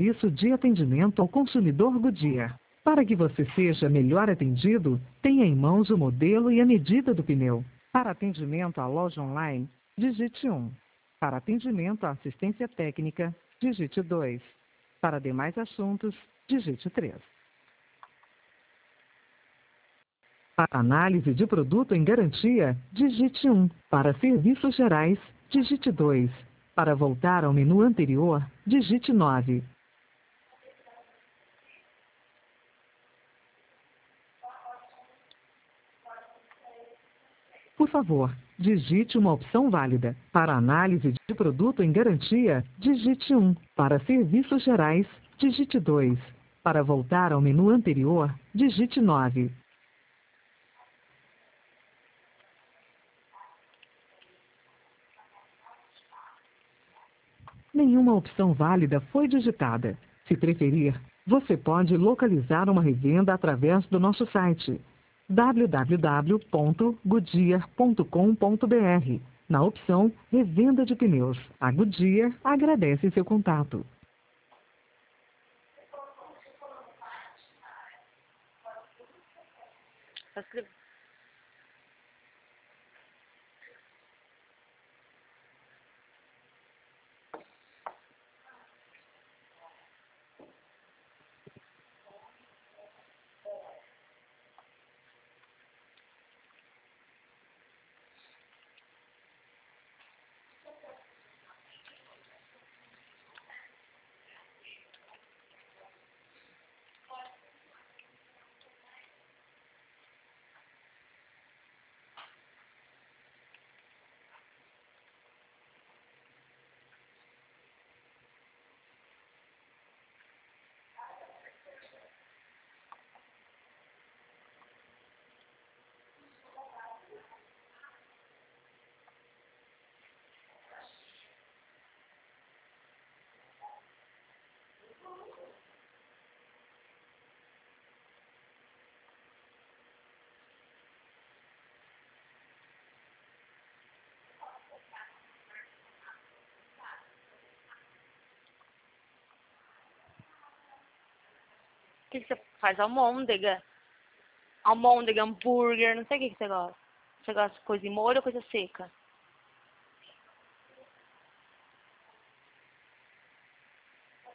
serviço de atendimento ao consumidor Goodyear. Para que você seja melhor atendido, tenha em mãos o modelo e a medida do pneu. Para atendimento à loja online, digite 1. Para atendimento à assistência técnica, digite 2. Para demais assuntos, digite 3. Para análise de produto em garantia, digite 1. Para serviços gerais, digite 2. Para voltar ao menu anterior, digite 9. Por favor, digite uma opção válida. Para análise de produto em garantia, digite 1. Para serviços gerais, digite 2. Para voltar ao menu anterior, digite 9. Nenhuma opção válida foi digitada. Se preferir, você pode localizar uma revenda através do nosso site www.goodyear.com.br, na opção Revenda de Pneus. A Goodyear agradece seu contato. O que você faz? Almôndega. Almôndega, hambúrguer, não sei o que você gosta. Você gosta de coisa em molho ou coisa seca?